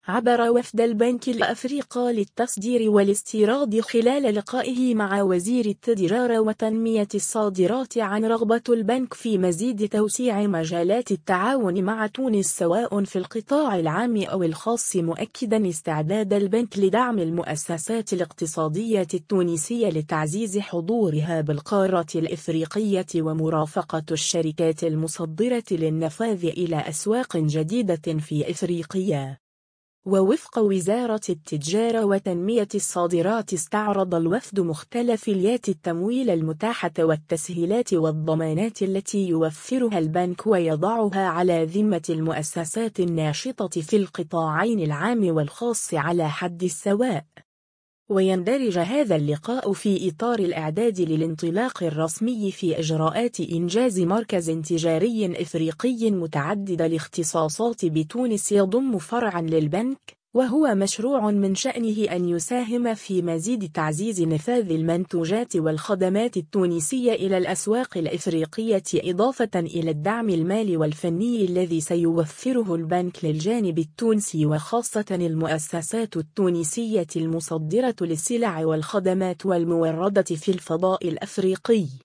عبر وفد البنك الأفريقي للتصدير والاستيراد خلال لقائه مع وزير التجارة وتنمية الصادرات عن رغبة البنك في مزيد توسيع مجالات التعاون مع تونس سواء في القطاع العام أو الخاص، مؤكدا استعداد البنك لدعم المؤسسات الاقتصادية التونسية لتعزيز حضورها بالقارة الإفريقية ومرافقة الشركات المصدرة للنفاذ إلى أسواق جديدة في إفريقيا. ووفق وزارة التجارة وتنمية الصادرات، استعرض الوفد مختلف اليات التمويل المتاحة والتسهيلات والضمانات التي يوفرها البنك ويضعها على ذمة المؤسسات الناشطة في القطاعين العام والخاص على حد السواء. ويندرج هذا اللقاء في إطار الإعداد للانطلاق الرسمي في إجراءات إنجاز مركز تجاري إفريقي متعدد الاختصاصات بتونس يضم فرعا للبنك، وهو مشروع من شأنه أن يساهم في مزيد تعزيز نفاذ المنتوجات والخدمات التونسية إلى الأسواق الإفريقية، إضافة إلى الدعم المالي والفني الذي سيوفره البنك للجانب التونسي وخاصة المؤسسات التونسية المصدرة للسلع والخدمات والموردة في الفضاء الأفريقي.